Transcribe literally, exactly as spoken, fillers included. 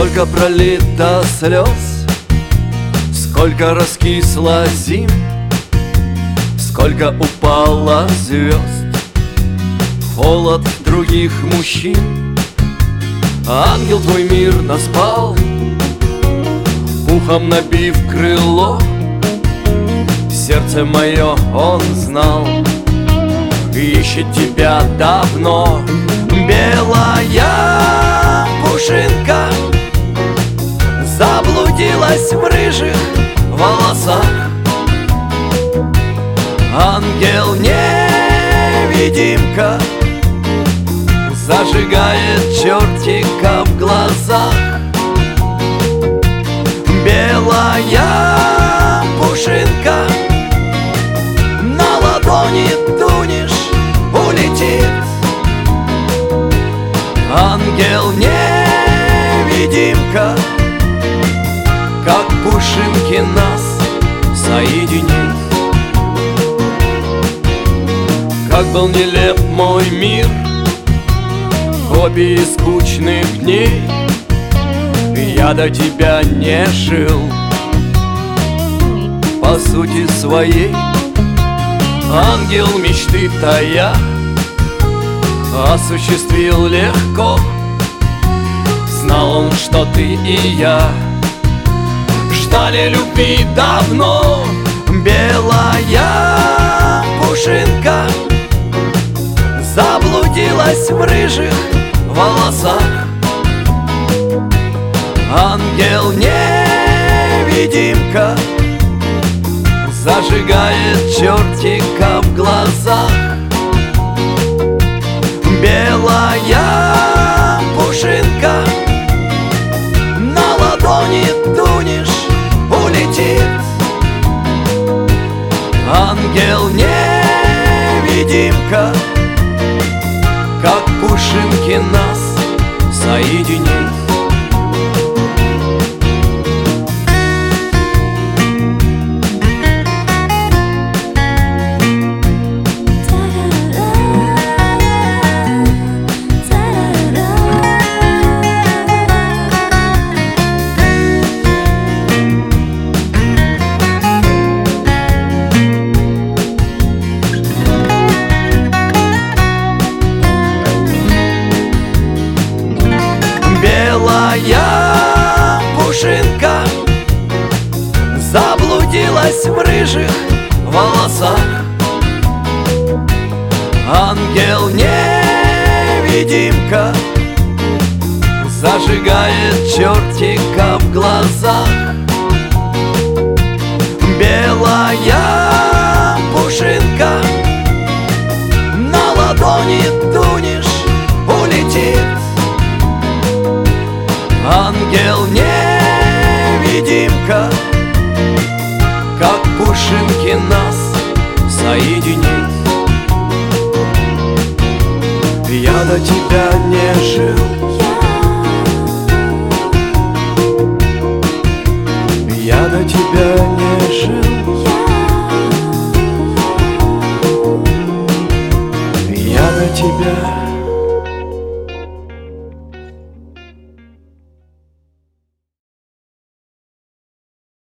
Сколько пролито слез, сколько раскисло зим, сколько упало звезд, холод других мужчин. Ангел твой мирно спал, пухом набив крыло. Сердце мое он знал, ищет тебя давно. Белая пушинка заблудилась в рыжих волосах. Ангел-невидимка зажигает чертика в глазах. Белая пушинка на ладони тунешь, улетит. Ангел-невидимка, как пушинки нас соединит. Как был нелеп мой мир в копии скучных дней, я до тебя не жил по сути своей. Ангел мечты тая осуществил легко. Знал он, что ты и я ждали любви давно. Белая пушинка заблудилась в рыжих волосах. Ангел-невидимка зажигает чертика в глазах. Белая пушинка на ладони тунешь, улетит. Ангел-невидимка, как пушинки нас соединит. Белая пушинка заблудилась в рыжих волосах. Ангел-невидимка зажигает чертика в глазах. Белая пушинка на ладони тунешь, улетит. Ангел-невидимка, как пушинки нас соединит. Я до тебя не жил